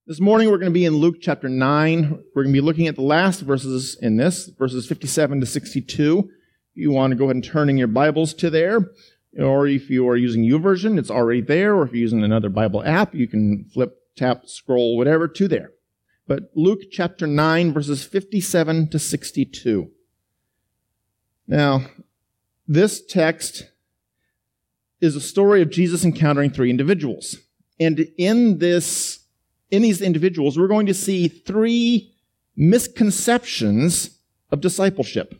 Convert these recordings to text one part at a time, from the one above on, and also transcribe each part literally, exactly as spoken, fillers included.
This morning we're going to be in Luke chapter nine. We're going to be looking at the last verses in this, verses fifty-seven to sixty-two. If you want to go ahead and turn in your Bibles to there, or if you are using YouVersion, it's already there, or if you're using another Bible app, you can flip, tap, scroll, whatever, to there. But Luke chapter nine, verses fifty-seven to sixty-two. Now, this text is a story of Jesus encountering three individuals. And in this In these individuals, we're going to see three misconceptions of discipleship.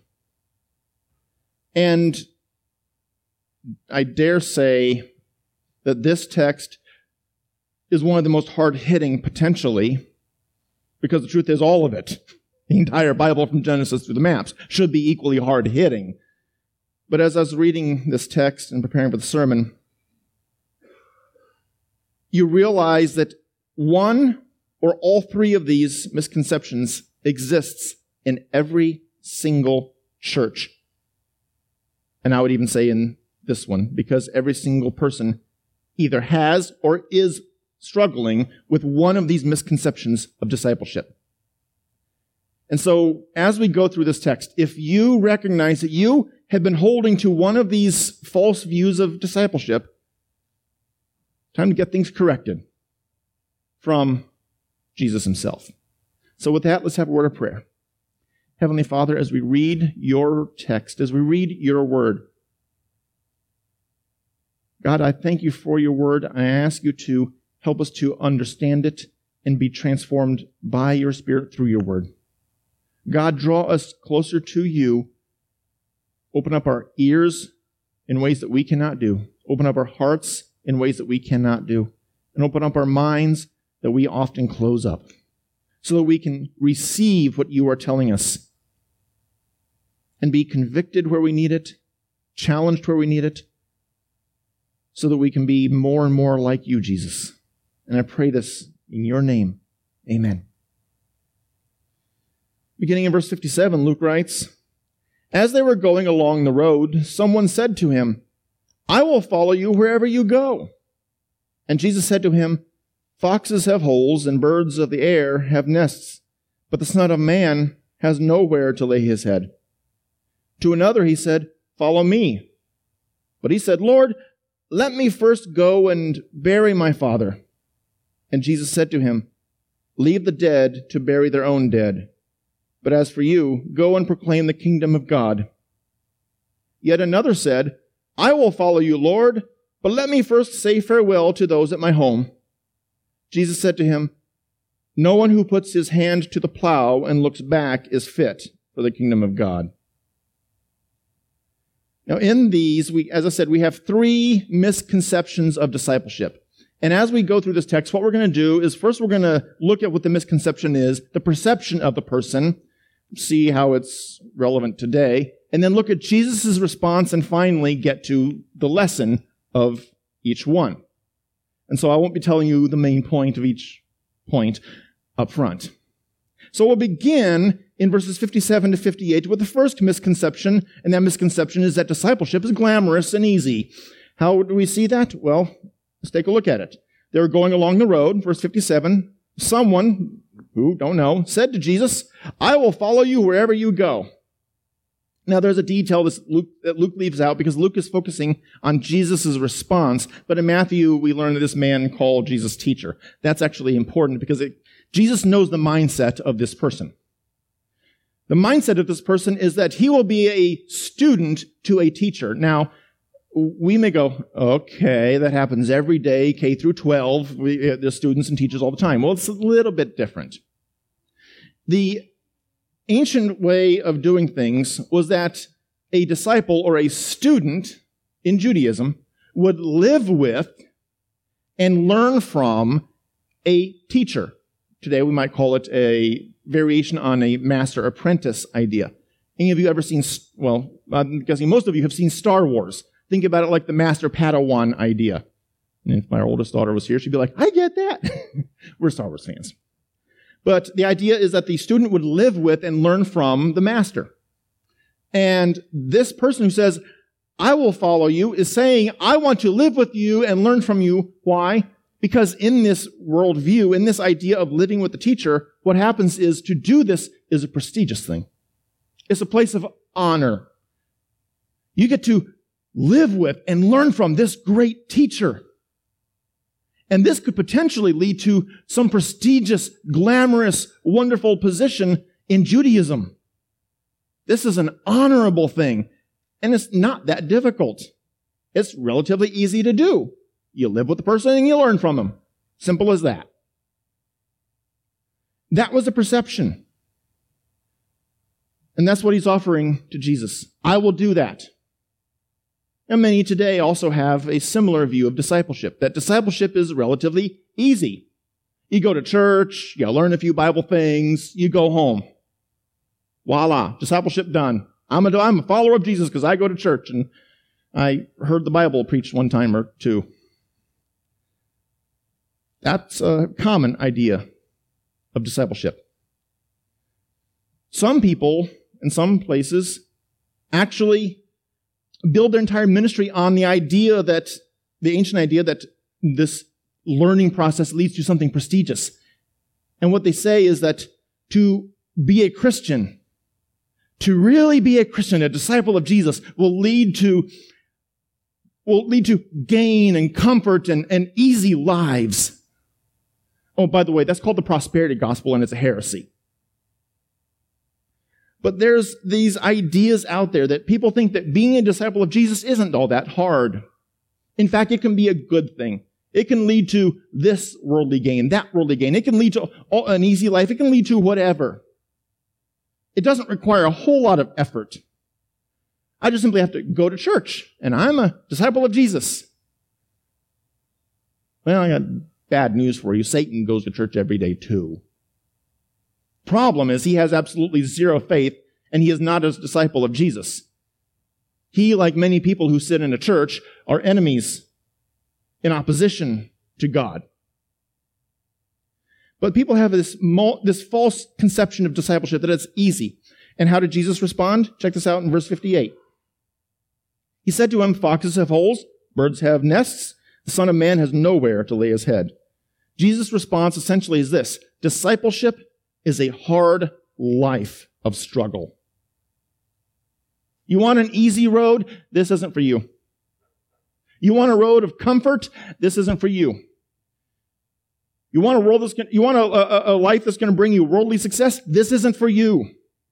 And I dare say that this text is one of the most hard-hitting, potentially, because the truth is all of it, the entire Bible from Genesis through the maps, should be equally hard-hitting. But as I was reading this text and preparing for the sermon, you realize that one or all three of these misconceptions exists in every single church. And I would even say in this one, because every single person either has or is struggling with one of these misconceptions of discipleship. And so, as we go through this text, if you recognize that you have been holding to one of these false views of discipleship, time to get things corrected from Jesus himself. So with that, let's have a word of prayer. Heavenly Father, as we read your text, as we read your word, God, I thank you for your word. I ask you to help us to understand it and be transformed by your Spirit through your word. God, draw us closer to you. Open up our ears in ways that we cannot do. Open up our hearts in ways that we cannot do. And open up our minds that we often close up, so that we can receive what you are telling us and be convicted where we need it, challenged where we need it, so that we can be more and more like you, Jesus. And I pray this in your name. Amen. Beginning in verse fifty-seven, Luke writes, "As they were going along the road, someone said to him, 'I will follow you wherever you go.' And Jesus said to him, 'Foxes have holes and birds of the air have nests, but the Son of Man has nowhere to lay his head.' To another he said, 'Follow me.' But he said, 'Lord, let me first go and bury my father.' And Jesus said to him, 'Leave the dead to bury their own dead. But as for you, go and proclaim the kingdom of God.' Yet another said, 'I will follow you, Lord, but let me first say farewell to those at my home.' Jesus said to him, 'No one who puts his hand to the plow and looks back is fit for the kingdom of God.'" Now in these, we, as I said, we have three misconceptions of discipleship. And as we go through this text, what we're going to do is first we're going to look at what the misconception is, the perception of the person, see how it's relevant today, and then look at Jesus' response and finally get to the lesson of each one. And so I won't be telling you the main point of each point up front. So we'll begin in verses fifty-seven to fifty-eight with the first misconception, and that misconception is that discipleship is glamorous and easy. How do we see that? Well, let's take a look at it. They were going along the road, verse fifty-seven. Someone, who, don't know, said to Jesus, "I will follow you wherever you go." Now, there's a detail this Luke, that Luke leaves out because Luke is focusing on Jesus' response. But in Matthew, we learn that this man called Jesus teacher. That's actually important because it, Jesus knows the mindset of this person. The mindset of this person is that he will be a student to a teacher. Now, we may go, okay, that happens every day, K through twelve. We, there's students and teachers all the time. Well, it's a little bit different. The ancient way of doing things was that a disciple or a student in Judaism would live with and learn from a teacher. Today we might call it a variation on a master-apprentice idea. Any of you ever seen, well, I'm guessing most of you have seen Star Wars. Think about it like the master-Padawan idea. And if my oldest daughter was here, she'd be like, I get that. We're Star Wars fans. But the idea is that the student would live with and learn from the master. And this person who says, I will follow you, is saying, I want to live with you and learn from you. Why? Because in this worldview, in this idea of living with the teacher, what happens is to do this is a prestigious thing. It's a place of honor. You get to live with and learn from this great teacher. And this could potentially lead to some prestigious, glamorous, wonderful position in Judaism. This is an honorable thing, and it's not that difficult. It's relatively easy to do. You live with the person and you learn from them. Simple as that. That was the perception. And that's what he's offering to Jesus. I will do that. And many today also have a similar view of discipleship, that discipleship is relatively easy. You go to church, you learn a few Bible things, you go home. Voila, discipleship done. I'm a, I'm a follower of Jesus because I go to church and I heard the Bible preached one time or two. That's a common idea of discipleship. Some people in some places actually build their entire ministry on the idea that, the ancient idea that this learning process leads to something prestigious. And what they say is that to be a Christian, to really be a Christian, a disciple of Jesus, will lead to, will lead to gain and comfort and, and easy lives. Oh, by the way, that's called the prosperity gospel, and it's a heresy. But there's these ideas out there that people think that being a disciple of Jesus isn't all that hard. In fact, it can be a good thing. It can lead to this worldly gain, that worldly gain. It can lead to an easy life. It can lead to whatever. It doesn't require a whole lot of effort. I just simply have to go to church, and I'm a disciple of Jesus. Well, I got bad news for you. Satan goes to church every day too. Problem is, he has absolutely zero faith, and he is not a disciple of Jesus. He, like many people who sit in a church, are enemies in opposition to God. But people have this, this false conception of discipleship that it's easy. And how did Jesus respond? Check this out in verse fifty-eight. He said to him, foxes have holes, birds have nests, the Son of Man has nowhere to lay his head. Jesus' response essentially is this: discipleship is a hard life of struggle. You want an easy road? This isn't for you. You want a road of comfort? This isn't for you. You want a world that's gonna, you want a, a, a life that's going to bring you worldly success? This isn't for you.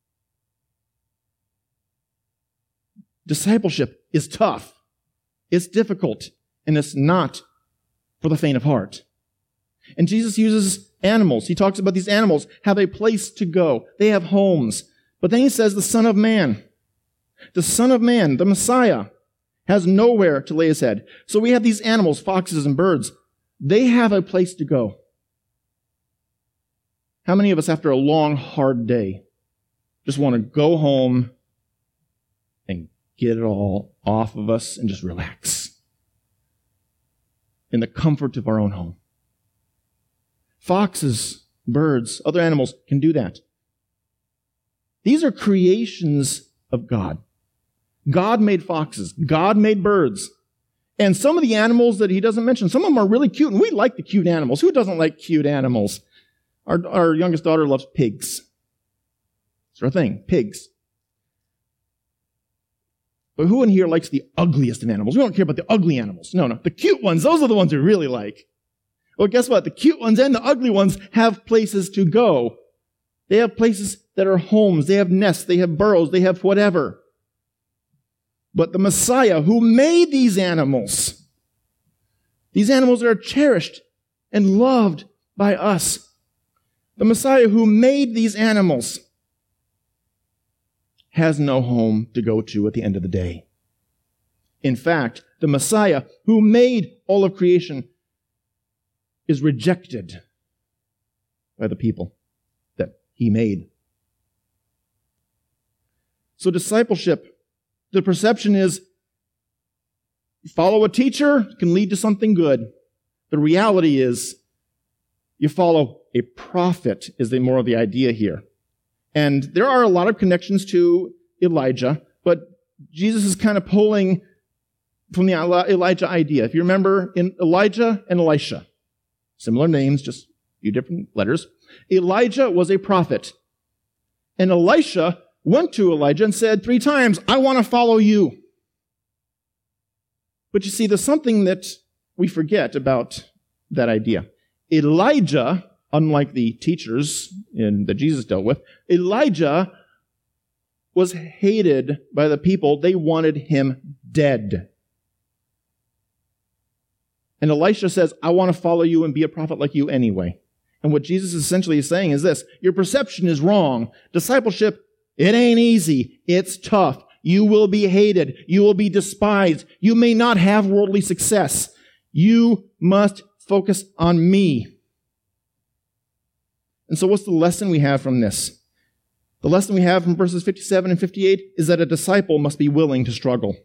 Discipleship is tough. It's difficult, and it's not for the faint of heart. And Jesus uses animals. He talks about these animals have a place to go. They have homes. But then he says the Son of Man. The Son of Man, the Messiah, has nowhere to lay his head. So we have these animals, foxes and birds. They have a place to go. How many of us, after a long, hard day, just want to go home and get it all off of us and just relax in the comfort of our own home? Foxes, birds, other animals can do that. These are creations of God. God made foxes. God made birds. And some of the animals that he doesn't mention, some of them are really cute, and we like the cute animals. Who doesn't like cute animals? Our, our youngest daughter loves pigs. It's her thing, pigs. But who in here likes the ugliest of animals? We don't care about the ugly animals. No, no. The cute ones, those are the ones we really like. Well, guess what? The cute ones and the ugly ones have places to go. They have places that are homes. They have nests. They have burrows. They have whatever. But the Messiah who made these animals, these animals that are cherished and loved by us, the Messiah who made these animals has no home to go to at the end of the day. In fact, the Messiah who made all of creation is rejected by the people that he made. So discipleship, the perception is follow a teacher can lead to something good. The reality is you follow a prophet is the more of the idea here. And there are a lot of connections to Elijah, but Jesus is kind of pulling from the Elijah idea. If you remember, in Elijah and Elisha, Similar names, just a few different letters. Elijah was a prophet. And Elisha went to Elijah and said three times, I want to follow you. But you see, there's something that we forget about that idea. Elijah, unlike the teachers in, that Jesus dealt with, Elijah was hated by the people. They wanted him dead. And Elisha says, I want to follow you and be a prophet like you anyway. And what Jesus is essentially saying is this: your perception is wrong. Discipleship, it ain't easy. It's tough. You will be hated. You will be despised. You may not have worldly success. You must focus on me. And so what's the lesson we have from this? The lesson we have from verses fifty-seven and fifty-eight is that a disciple must be willing to struggle.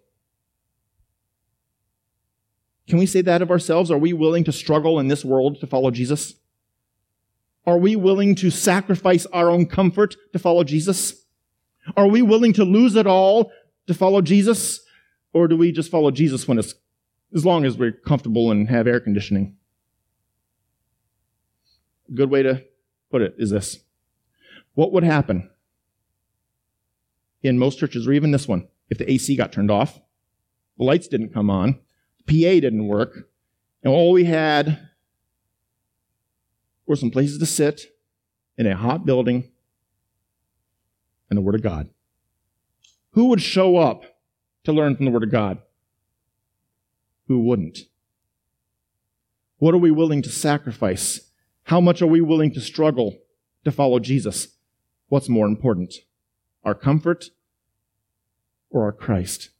Can we say that of ourselves? Are we willing to struggle in this world to follow Jesus? Are we willing to sacrifice our own comfort to follow Jesus? Are we willing to lose it all to follow Jesus? Or do we just follow Jesus when it's, as long as we're comfortable and have air conditioning? A good way to put it is this: what would happen in most churches, or even this one, if the A C got turned off, the lights didn't come on, the P A didn't work, and all we had were some places to sit in a hot building and the Word of God? Who would show up to learn from the Word of God? Who wouldn't? What are we willing to sacrifice? How much are we willing to struggle to follow Jesus? What's more important, our comfort or our Christ?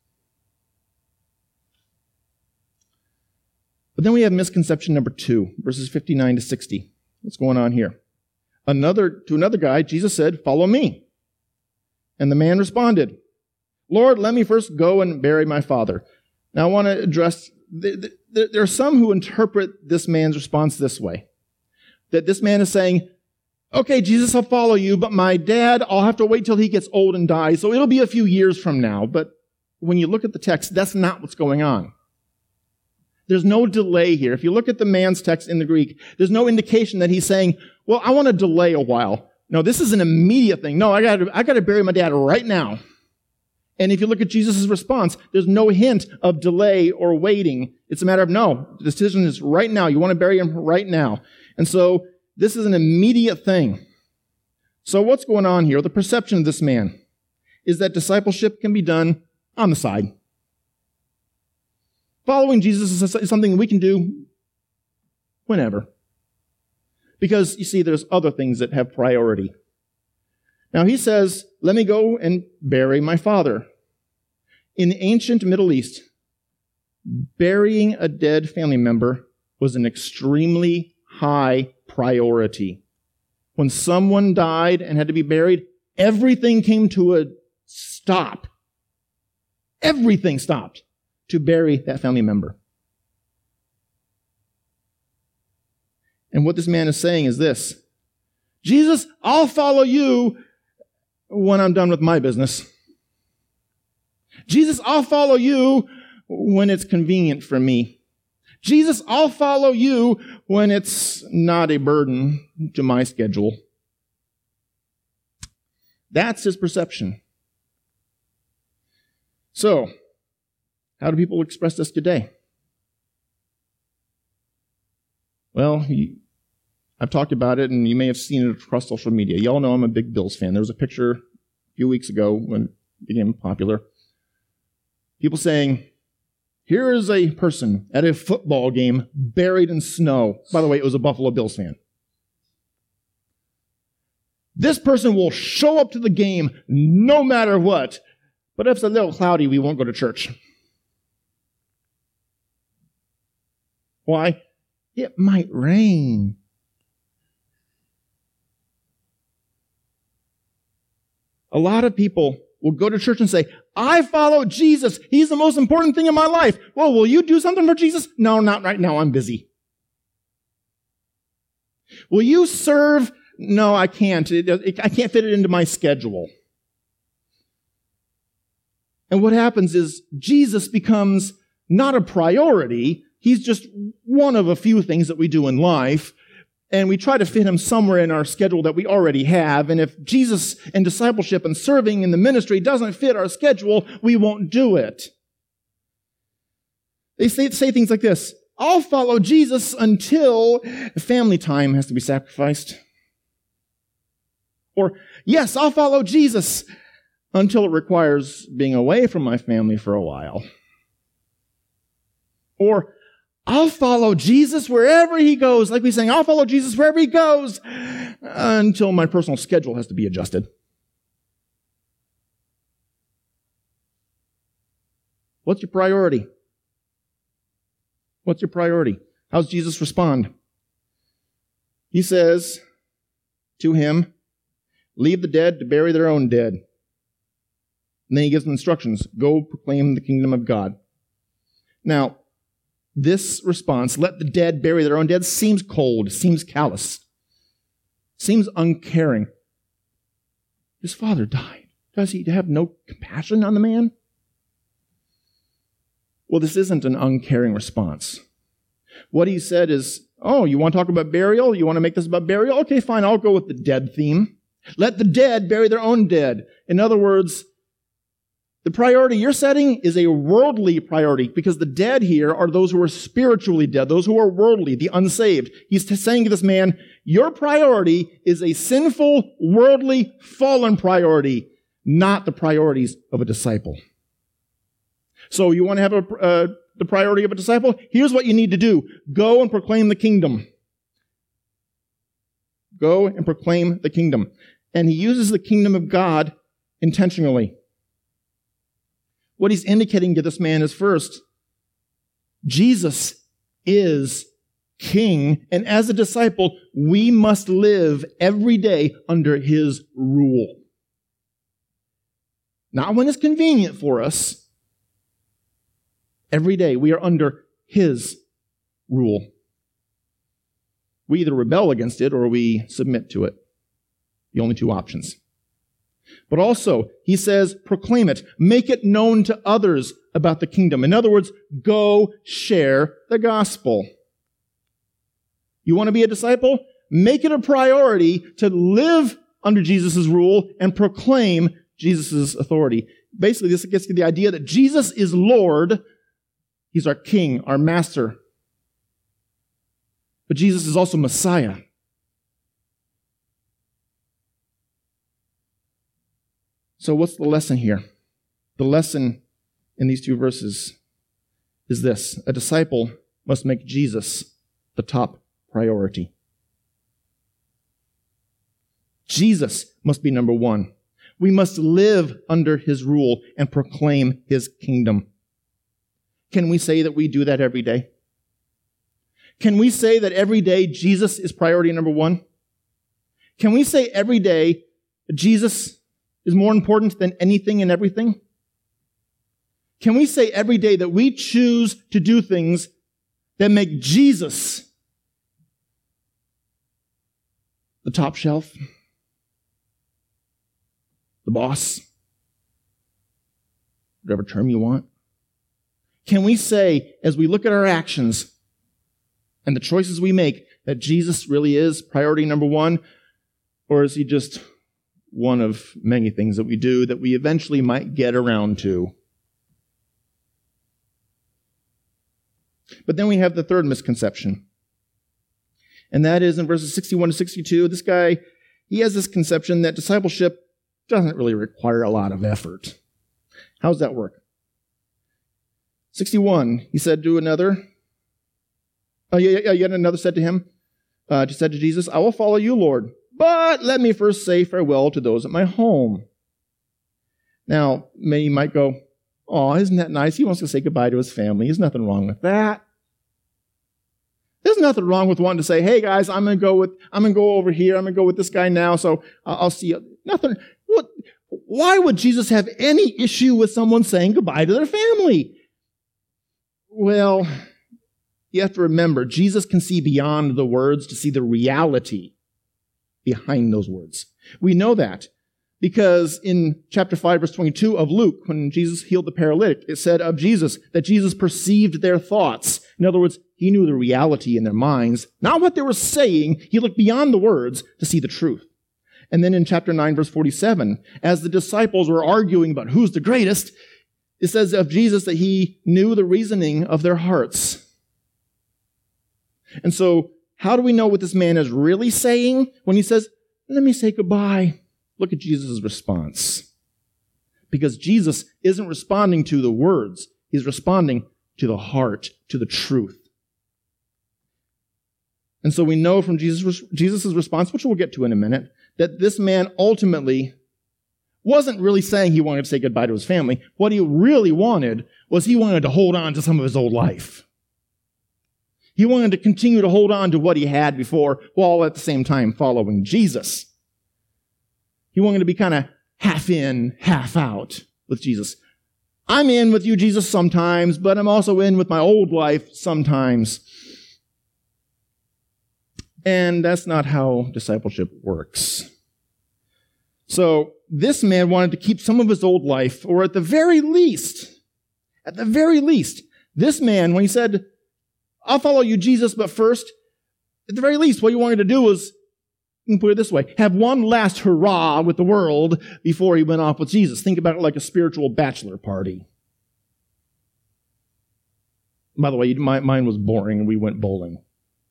But then we have misconception number two, verses fifty-nine to sixty. What's going on here? Another, to another guy, Jesus said, follow me. And the man responded, Lord, let me first go and bury my father. Now I want to address, the, the, there are some who interpret this man's response this way. That this man is saying, okay, Jesus, I'll follow you, but my dad, I'll have to wait till he gets old and dies, so it'll be a few years from now. But when you look at the text, that's not what's going on. There's no delay here. If you look at the man's text in the Greek, there's no indication that he's saying, well, I want to delay a while. No, this is an immediate thing. No, I got to, I got to bury my dad right now. And if you look at Jesus' response, there's no hint of delay or waiting. It's a matter of, no, the decision is right now. You want to bury him right now. And so this is an immediate thing. So what's going on here? The perception of this man is that discipleship can be done on the side. Following Jesus is something we can do whenever. Because, you see, there's other things that have priority. Now, he says, let me go and bury my father. In the ancient Middle East, burying a dead family member was an extremely high priority. When someone died and had to be buried, everything came to a stop. Everything stopped to bury that family member. And what this man is saying is this: Jesus, I'll follow you when I'm done with my business. Jesus, I'll follow you when it's convenient for me. Jesus, I'll follow you when it's not a burden to my schedule. That's his perception. So, how do people express this today? Well, I've talked about it, and you may have seen it across social media. You all know I'm a big Bills fan. There was a picture a few weeks ago when it became popular. People saying, here is a person at a football game buried in snow. By the way, it was a Buffalo Bills fan. This person will show up to the game no matter what. But if it's a little cloudy, we won't go to church. Why? It might rain. A lot of people will go to church and say, I follow Jesus. He's the most important thing in my life. Well, will you do something for Jesus? No, not right now. I'm busy. Will you serve? No, I can't. It, it, I can't fit it into my schedule. And what happens is Jesus becomes not a priority, He's just one of a few things that we do in life, and we try to fit him somewhere in our schedule that we already have. And if Jesus and discipleship and serving in the ministry doesn't fit our schedule, we won't do it. They say, say things like this: I'll follow Jesus until family time has to be sacrificed. Or, yes, I'll follow Jesus until it requires being away from my family for a while. Or, I'll follow Jesus wherever he goes. Like we sang, I'll follow Jesus wherever he goes until my personal schedule has to be adjusted. What's your priority? What's your priority? How does Jesus respond? He says to him, leave the dead to bury their own dead. And then he gives them instructions. Go proclaim the kingdom of God. Now, this response, let the dead bury their own dead, seems cold, seems callous, seems uncaring. His father died. Does he have no compassion on the man? Well, this isn't an uncaring response. What he said is, oh, you want to talk about burial? You want to make this about burial? Okay, fine, I'll go with the dead theme. Let the dead bury their own dead. In other words, the priority you're setting is a worldly priority, because the dead here are those who are spiritually dead, those who are worldly, the unsaved. He's saying to this man, your priority is a sinful, worldly, fallen priority, not the priorities of a disciple. So you want to have a, uh, the priority of a disciple? Here's what you need to do. Go and proclaim the kingdom. Go and proclaim the kingdom. And he uses the kingdom of God intentionally. What he's indicating to this man is, first, Jesus is king, and as a disciple, we must live every day under his rule. Not when it's convenient for us. Every day we are under his rule. We either rebel against it or we submit to it. The only two options. But also, he says, proclaim it. Make it known to others about the kingdom. In other words, go share the gospel. You want to be a disciple? Make it a priority to live under Jesus' rule and proclaim Jesus' authority. Basically, this gets to the idea that Jesus is Lord. He's our king, our master. But Jesus is also Messiah. So what's the lesson here? The lesson in these two verses is this: a disciple must make Jesus the top priority. Jesus must be number one. We must live under his rule and proclaim his kingdom. Can we say that we do that every day? Can we say that every day Jesus is priority number one? Can we say every day Jesus is more important than anything and everything? Can we say every day that we choose to do things that make Jesus the top shelf, the boss, whatever term you want? Can we say, as we look at our actions and the choices we make, that Jesus really is priority number one? Or is he just one of many things that we do that we eventually might get around to? But then we have the third misconception. And that is in verses sixty-one to sixty-two, this guy, he has this conception that discipleship doesn't really require a lot of effort. How does that work? sixty-one, he said to another, oh, yeah, yeah, yet another said to him, uh, said to Jesus, I will follow you, Lord, but let me first say farewell to those at my home. Now, many might go, oh, isn't that nice? He wants to say goodbye to his family. There's nothing wrong with that. There's nothing wrong with wanting to say, hey guys, I'm going to go with, I'm going to go over here. I'm going to go with this guy now. So I'll see you. Nothing. What, why would Jesus have any issue with someone saying goodbye to their family? Well, you have to remember, Jesus can see beyond the words to see the reality behind those words. We know that Because in chapter five, verse twenty-two of Luke, when Jesus healed the paralytic, it said of Jesus that Jesus perceived their thoughts. In other words, he knew the reality in their minds, not what they were saying. He looked beyond the words to see the truth. And then in chapter nine, verse forty-seven, as the disciples were arguing about who's the greatest, it says of Jesus that he knew the reasoning of their hearts. And so, how do we know what this man is really saying when he says, let me say goodbye? Look at Jesus' response. Because Jesus isn't responding to the words. He's responding to the heart, to the truth. And so we know from Jesus' Jesus' response, which we'll get to in a minute, that this man ultimately wasn't really saying he wanted to say goodbye to his family. What he really wanted was he wanted to hold on to some of his old life. He wanted to continue to hold on to what he had before, while at the same time following Jesus. He wanted to be kind of half in, half out with Jesus. I'm in with you, Jesus, sometimes, but I'm also in with my old life sometimes. And that's not how discipleship works. So this man wanted to keep some of his old life, or at the very least, at the very least, this man, when he said, I'll follow you, Jesus, but first, at the very least, what he wanted to do was, you can put it this way, have one last hurrah with the world before he went off with Jesus. Think about it like a spiritual bachelor party. By the way, my, mine was boring and we went bowling.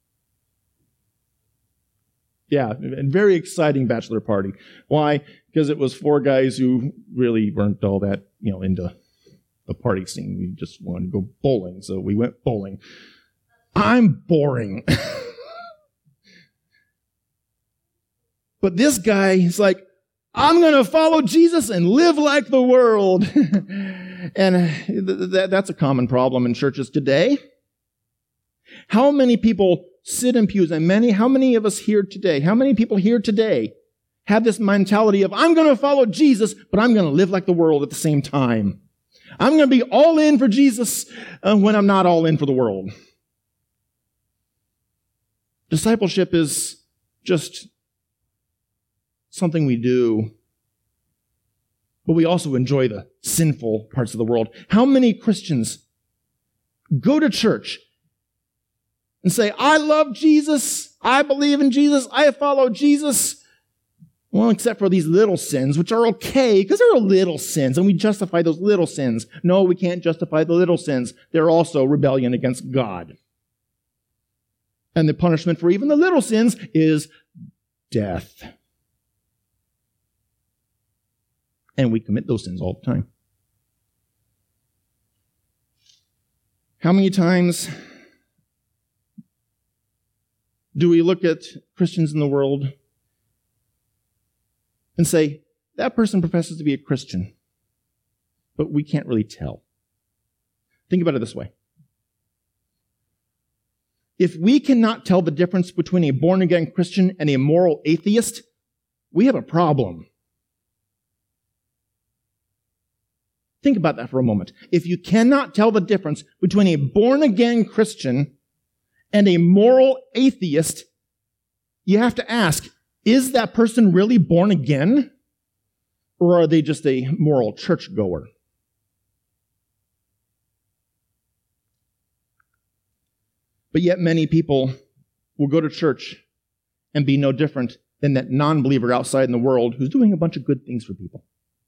Yeah, a very exciting bachelor party. Why? Because it was four guys who really weren't all that, you know, into the party scene. We just wanted to go bowling, so we went bowling. I'm boring. But this guy is like, I'm going to follow Jesus and live like the world. And th- th- that's a common problem in churches today. How many people sit in pews, and many, how many of us here today, how many people here today have this mentality of, I'm going to follow Jesus, but I'm going to live like the world at the same time. I'm going to be all in for Jesus uh, when I'm not all in for the world. Discipleship is just something we do, but we also enjoy the sinful parts of the world. How many Christians go to church and say, I love Jesus, I believe in Jesus, I follow Jesus? Well, except for these little sins, which are okay, because they're little sins, and we justify those little sins. No, we can't justify the little sins. They're also rebellion against God. And the punishment for even the little sins is death. And we commit those sins all the time. How many times do we look at Christians in the world and say, that person professes to be a Christian, but we can't really tell? Think about it this way. If we cannot tell the difference between a born-again Christian and a moral atheist, we have a problem. Think about that for a moment. If you cannot tell the difference between a born-again Christian and a moral atheist, you have to ask, is that person really born again? Or are they just a moral churchgoer? But yet many people will go to church and be no different than that non-believer outside in the world who's doing a bunch of good things for people.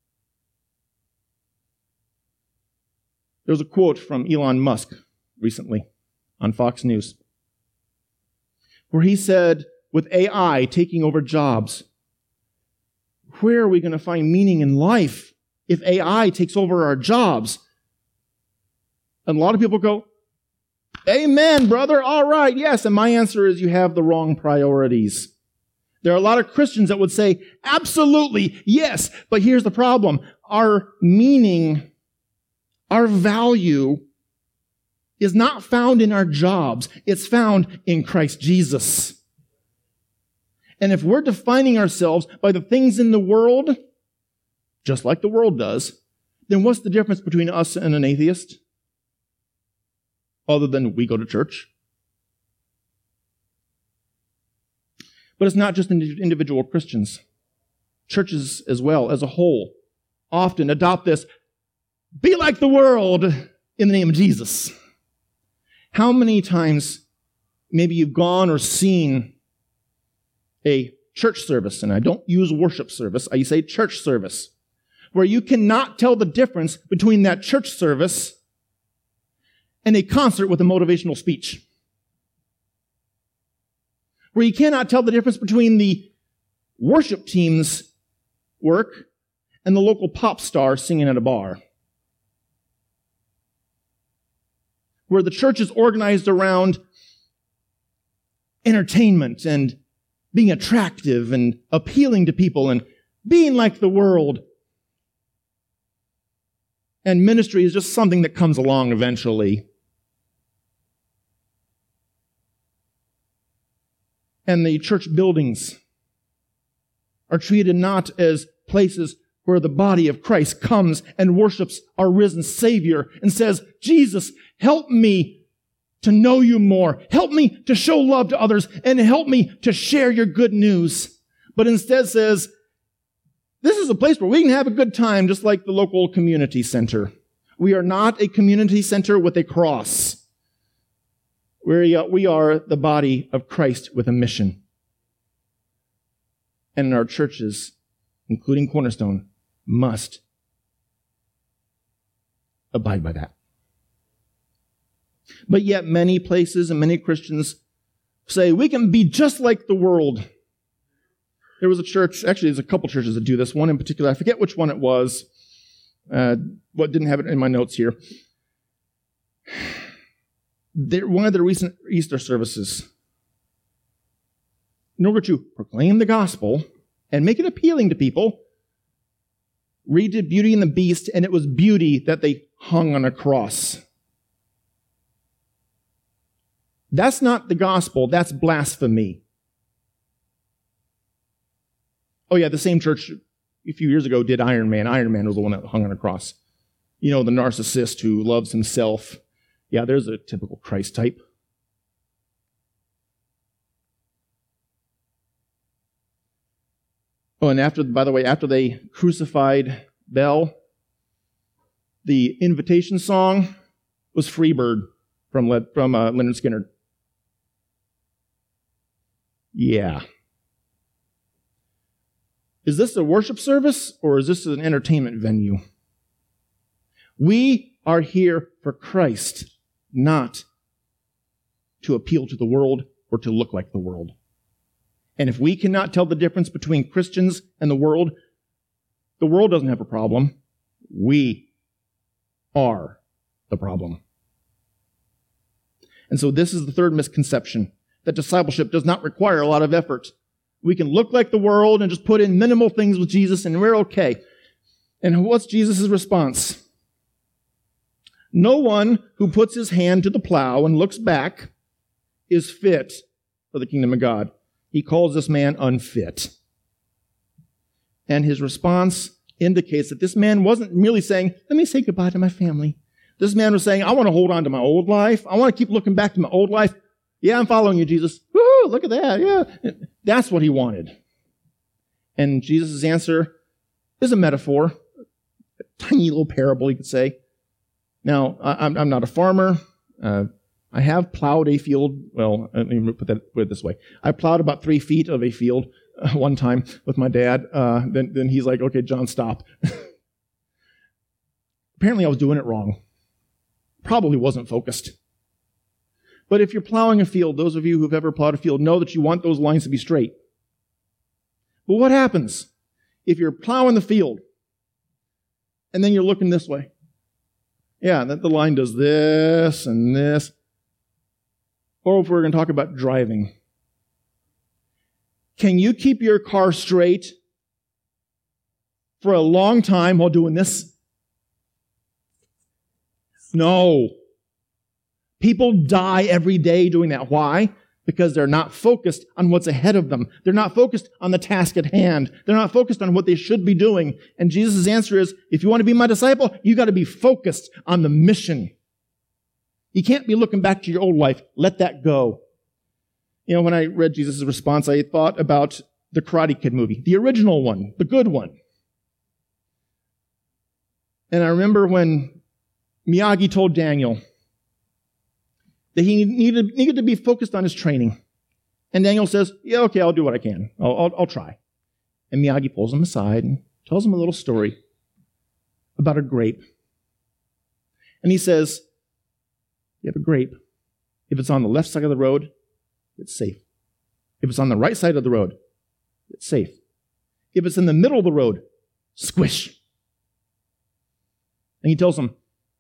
There was a quote from Elon Musk recently on Fox News where he said, with A I taking over jobs, where are we going to find meaning in life if A I takes over our jobs? And a lot of people go, amen, brother, all right, yes. And my answer is you have the wrong priorities. There are a lot of Christians that would say, absolutely, yes. But here's the problem. Our meaning, our value is not found in our jobs. It's found in Christ Jesus. And if we're defining ourselves by the things in the world, just like the world does, then what's the difference between us and an atheist? Other than we go to church. But it's not just individual Christians. churches as well, as a whole, often adopt this, be like the world in the name of Jesus. How many times maybe you've gone or seen a church service, and I don't use worship service, I say church service, where you cannot tell the difference between that church service and a concert with a motivational speech. Where you cannot tell the difference between the worship team's work and the local pop star singing at a bar. Where the church is organized around entertainment and being attractive and appealing to people and being like the world. And ministry is just something that comes along eventually. And the church buildings are treated not as places where the body of Christ comes and worships our risen Savior and says, Jesus, help me to know you more. Help me to show love to others and help me to share your good news. But instead says, this is a place where we can have a good time, just like the local community center. We are not a community center with a cross. We are the body of Christ with a mission. And in our churches, including Cornerstone, must abide by that. But yet many places and many Christians say, we can be just like the world. There was a church, actually there's a couple churches that do this. One in particular, I forget which one it was. Uh, what didn't have it in my notes here. They're, one of the recent Easter services, in order to proclaim the gospel and make it appealing to people, redid Beauty and the Beast, and it was Beauty that they hung on a cross. That's not the gospel, that's blasphemy. Oh yeah, the same church a few years ago did Iron Man. Iron Man was the one that hung on a cross. You know, the narcissist who loves himself. Yeah, there's a typical Christ type. Oh, and after, by the way, after they crucified Bell, the invitation song was Freebird from, Le- from uh, Lynyrd Skynyrd. Yeah. Is this a worship service or is this an entertainment venue? We are here for Christ, not to appeal to the world or to look like the world. And if we cannot tell the difference between Christians and the world, the world doesn't have a problem. We are the problem. And so this is the third misconception, that discipleship does not require a lot of effort. We can look like the world and just put in minimal things with Jesus and we're okay. And what's Jesus' response? No one who puts his hand to the plow and looks back is fit for the kingdom of God. He calls this man unfit. And his response indicates that this man wasn't merely saying, let me say goodbye to my family. This man was saying, I want to hold on to my old life. I want to keep looking back to my old life. Yeah, I'm following you, Jesus. Woo, look at that. Yeah. That's what he wanted. And Jesus' answer is a metaphor, a tiny little parable, you could say. Now, I'm, I'm not a farmer. Uh, I have plowed a field. Well, let me put, that, put it this way. I plowed about three feet of a field uh, one time with my dad. Uh, then, then he's like, okay, John, stop. Apparently I was doing it wrong. Probably wasn't focused. But if you're plowing a field, those of you who've ever plowed a field know that you want those lines to be straight. But what happens if you're plowing the field and then you're looking this way? Yeah, that the line does this and this. Or if we're going to talk about driving. Can you keep your car straight for a long time while doing this? No. People die every day doing that. Why? Because they're not focused on what's ahead of them. They're not focused on the task at hand. They're not focused on what they should be doing. And Jesus' answer is, if you want to be my disciple, you got to be focused on the mission. You can't be looking back to your old life. Let that go. You know, when I read Jesus' response, I thought about the Karate Kid movie, the original one, the good one. And I remember when Miyagi told Daniel that he needed, needed to be focused on his training. And Daniel says, yeah, okay, I'll do what I can. I'll, I'll, I'll try. And Miyagi pulls him aside and tells him a little story about a grape. And he says, you have a grape. If it's on the left side of the road, it's safe. If it's on the right side of the road, it's safe. If it's in the middle of the road, squish. And he tells him,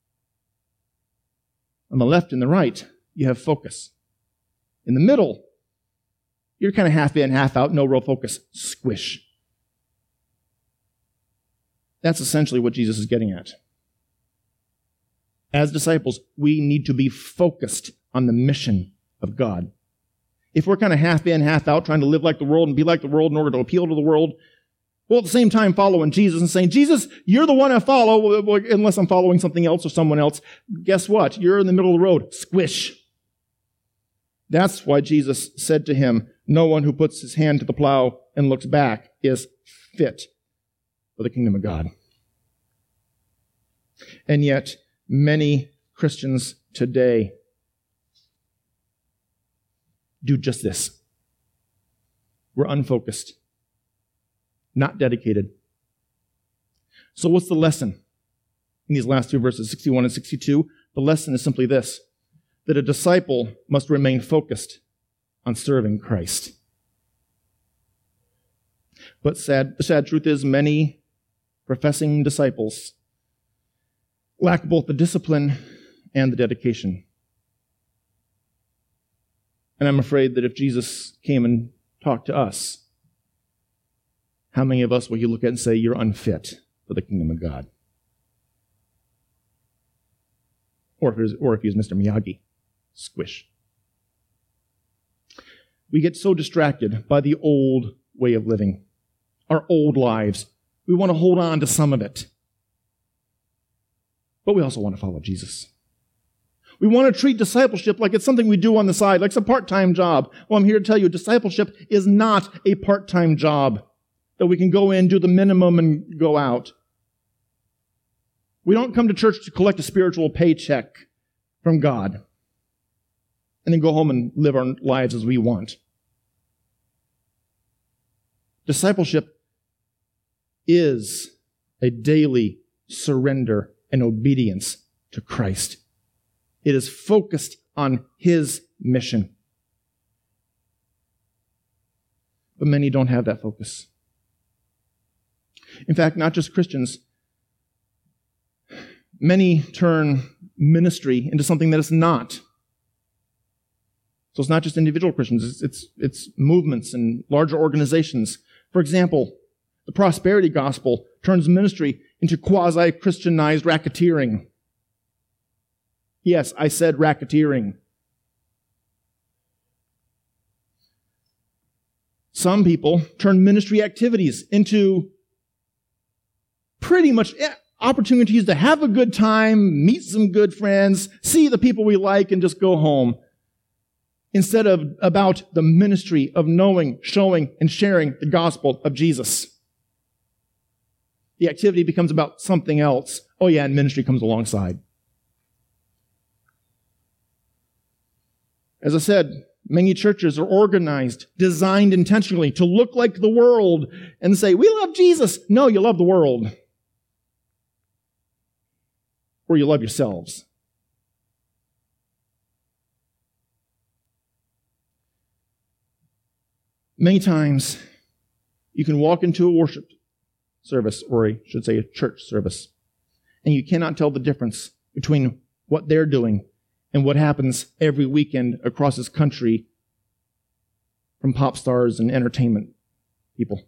on the left and the right, you have focus. In the middle, you're kind of half in, half out, no real focus. Squish. That's essentially what Jesus is getting at. As disciples, we need to be focused on the mission of God. If we're kind of half in, half out, trying to live like the world and be like the world in order to appeal to the world, while at the same time following Jesus and saying, Jesus, you're the one I follow, unless I'm following something else or someone else, guess what? You're in the middle of the road. Squish. That's why Jesus said to him, no one who puts his hand to the plow and looks back is fit for the kingdom of God. And yet, many Christians today do just this. We're unfocused, not dedicated. So what's the lesson in these last two verses, sixty-one and sixty-two? The lesson is simply this, that a disciple must remain focused on serving Christ. But sad, the sad truth is many professing disciples lack both the discipline and the dedication. And I'm afraid that if Jesus came and talked to us, how many of us will you look at and say, you're unfit for the kingdom of God? Or if he's, or if he's Mister Miyagi, squish. We get so distracted by the old way of living, our old lives. We want to hold on to some of it. But we also want to follow Jesus. We want to treat discipleship like it's something we do on the side, like it's a part-time job. Well, I'm here to tell you, discipleship is not a part-time job that we can go in, do the minimum, and go out. We don't come to church to collect a spiritual paycheck from God and then go home and live our lives as we want. Discipleship is a daily surrender and obedience to Christ. It is focused on His mission. But many don't have that focus. In fact, not just Christians. Many turn ministry into something that it's not. So it's not just individual Christians, it's, it's, it's movements and larger organizations. For example, the prosperity gospel turns ministry into quasi-Christianized racketeering. Yes, I said racketeering. Some people turn ministry activities into pretty much opportunities to have a good time, meet some good friends, see the people we like, and just go home. Instead of about the ministry of knowing, showing, and sharing the gospel of Jesus. The activity becomes about something else. Oh yeah, and ministry comes alongside. As I said, many churches are organized, designed intentionally to look like the world and say, we love Jesus. No, you love the world. Or you love yourselves. Many times, you can walk into a worship service, or I should say a church service, and you cannot tell the difference between what they're doing and what happens every weekend across this country from pop stars and entertainment people.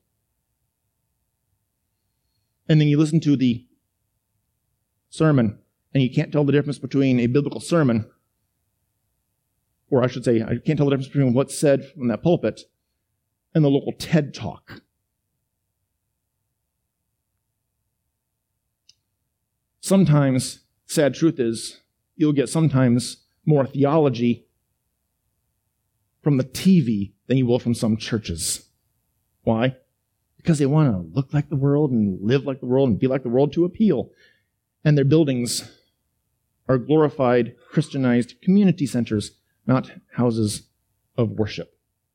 And then you listen to the sermon, and you can't tell the difference between a biblical sermon, or I should say, I can't tell the difference between what's said from that pulpit and the local TED Talk. Sometimes, sad truth is, you'll get sometimes more theology from the T V than you will from some churches. Why? Because they want to look like the world and live like the world and be like the world to appeal. And their buildings are glorified, Christianized community centers, not houses of worship.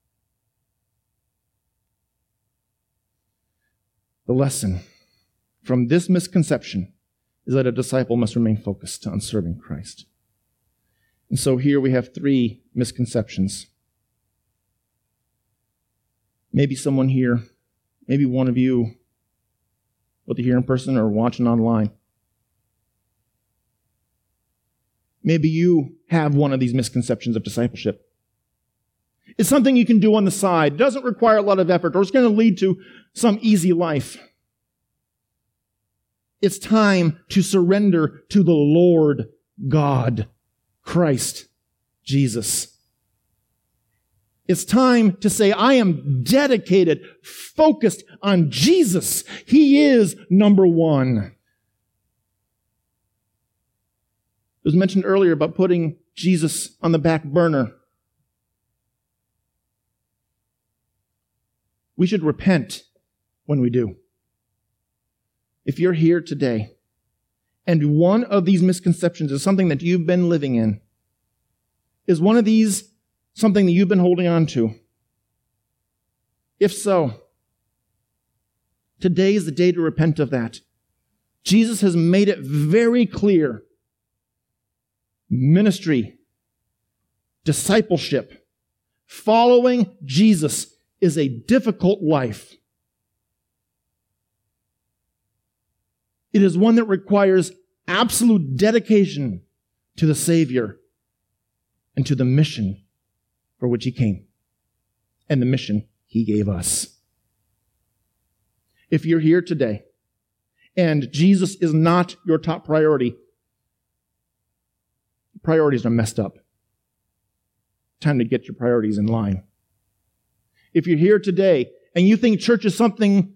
The lesson from this misconception is that a disciple must remain focused on serving Christ. And so here we have three misconceptions. Maybe someone here, maybe one of you, whether here in person or watching online, maybe you have one of these misconceptions of discipleship. It's something you can do on the side. It doesn't require a lot of effort, or it's going to lead to some easy life. It's time to surrender to the Lord God, Christ Jesus. It's time to say, I am dedicated, focused on Jesus. He is number one. It was mentioned earlier about putting Jesus on the back burner. We should repent when we do. If you're here today, and one of these misconceptions is something that you've been living in, is one of these something that you've been holding on to? If so, today is the day to repent of that. Jesus has made it very clear. Ministry, discipleship, following Jesus is a difficult life. It is one that requires absolute dedication to the Savior and to the mission for which He came and the mission He gave us. If you're here today and Jesus is not your top priority, priorities are messed up. Time to get your priorities in line. If you're here today and you think church is something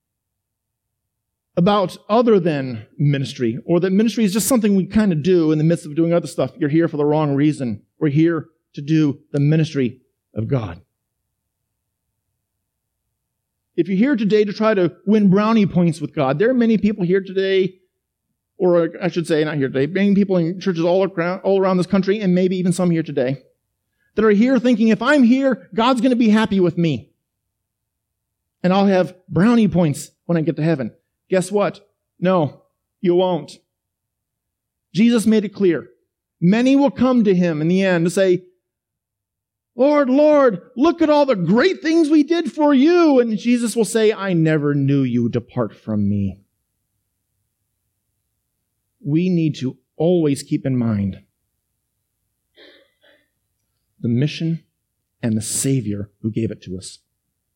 about other than ministry, or that ministry is just something we kind of do in the midst of doing other stuff, you're here for the wrong reason. We're here to do the ministry of God. If you're here today to try to win brownie points with God, there are many people here today, or I should say not here today, many people in churches all around, all around this country, and maybe even some here today, that are here thinking, if I'm here, God's going to be happy with me. And I'll have brownie points when I get to heaven. Guess what? No, you won't. Jesus made it clear. Many will come to Him in the end to say, Lord, Lord, look at all the great things we did for you. And Jesus will say, I never knew you. Depart from me. We need to always keep in mind the mission and the Savior who gave it to us.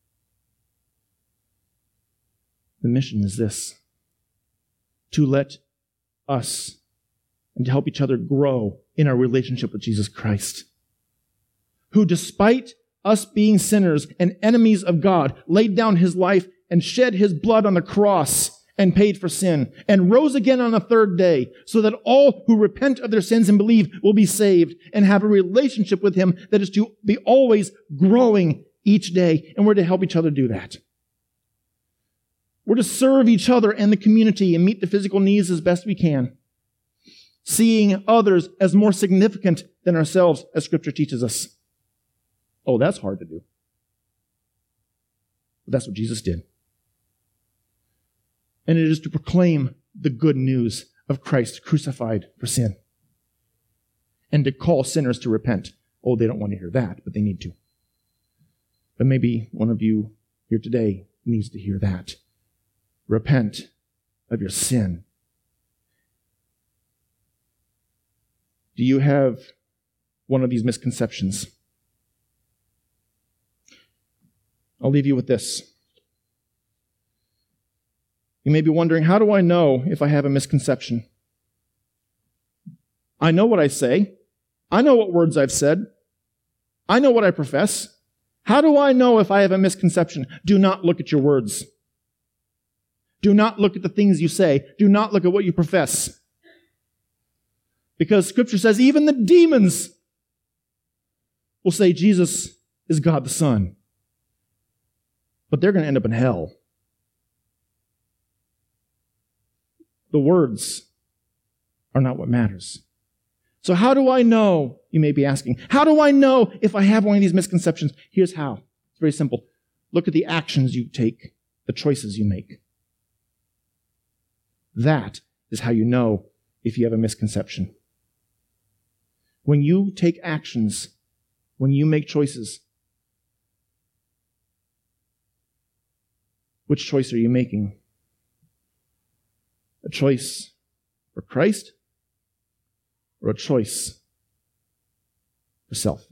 The mission is this: to let us and to help each other grow in our relationship with Jesus Christ, who, despite us being sinners and enemies of God, laid down His life and shed His blood on the cross and paid for sin, and rose again on the third day, so that all who repent of their sins and believe will be saved and have a relationship with Him that is to be always growing each day. And we're to help each other do that. We're to serve each other and the community and meet the physical needs as best we can, seeing others as more significant than ourselves, as Scripture teaches us. Oh, that's hard to do. But that's what Jesus did. And it is to proclaim the good news of Christ crucified for sin, and to call sinners to repent. Oh, they don't want to hear that, but they need to. But maybe one of you here today needs to hear that. Repent of your sin. Do you have one of these misconceptions? I'll leave you with this. You may be wondering, how do I know if I have a misconception? I know what I say. I know what words I've said. I know what I profess. How do I know if I have a misconception? Do not look at your words. Do not look at the things you say. Do not look at what you profess. Because Scripture says even the demons will say Jesus is God the Son. but they're going to end up in hell. The words are not what matters. So how do I know, you may be asking, how do I know if I have one of these misconceptions? Here's how. It's very simple. Look at the actions you take, the choices you make. That is how you know if you have a misconception. When you take actions, when you make choices, which choice are you making? A choice for Christ or a choice for self?